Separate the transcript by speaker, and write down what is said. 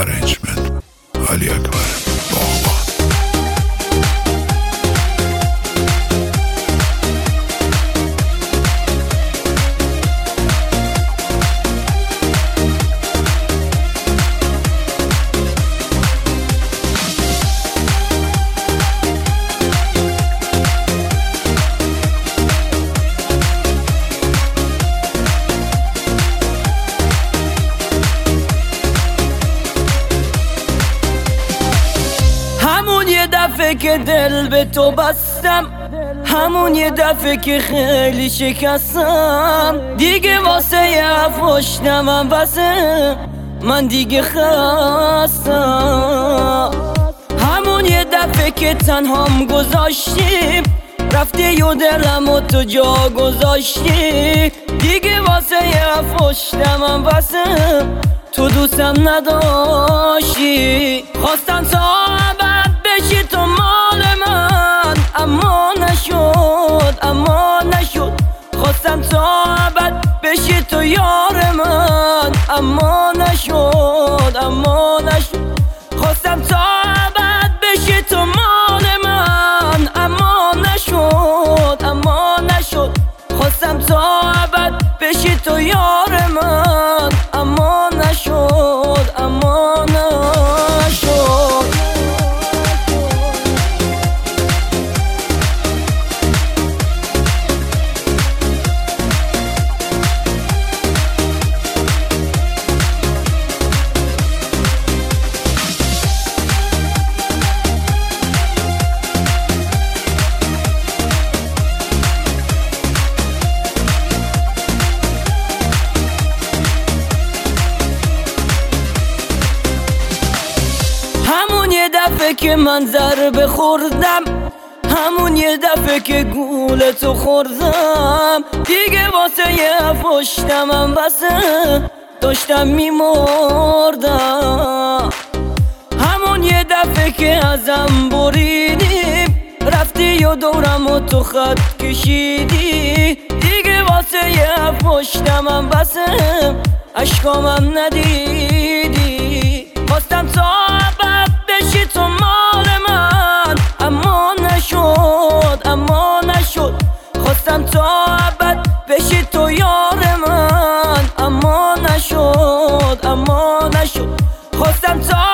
Speaker 1: ارنجمنت علی اکبر باغبان.
Speaker 2: همون یه دفعه که دل به تو بستم، همون یه دفعه که خیلی شکستم، دیگه واسه یه پشتمم بسه، من دیگه خستم. همون یه دفعه که تنهام گذاشتی، رفتی و دلم و تو جا گذاشتی، دیگه واسه یه پشتمم بسه، تو دوستم نداشتی. خواستم تا ابد بشی تو مال من، اما نشد، اما نشد. خواستم تا ابد بشی تو یار من، اما نشد، اما نشد. خواستم تا ابد بشی تو مال من، اما نشد، اما نشد. خواستم تا ابد بشی تو یار من، اما نشد، اما نشد. همون یه دفعه که من ضربه خوردم، همون یه دفعه که گول تو خوردم، دیگه واسه یه پشتمم بسه، داشتم میمردم. همون یه دفعه که ازم بریدی، رفتی و دورم و تو خط کشیدی، دیگه واسه یه پشتمم بسه، اشکامم ندیدی. خواستم تا ابد بشی تو مال من، اما نشد، اما نشد. خواستم تا ابد بشی تو یار من، اما نشد، اما نشد. خواستم تا